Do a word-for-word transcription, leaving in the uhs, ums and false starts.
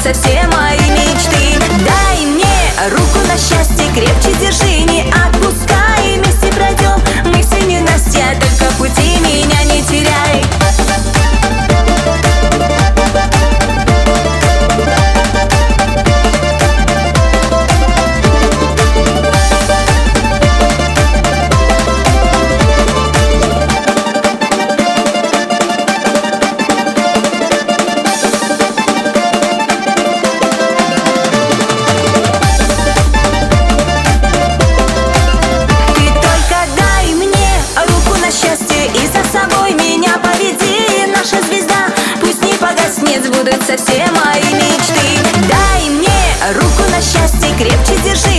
сбудутся все мои мечты. Дай мне руку на счастье, крепче держи, не отпускай, вместе пройдем мы все ненастья, только в пути меня не теряй. Сбудутся все мои мечты. Дай мне руку на счастье, крепче держи.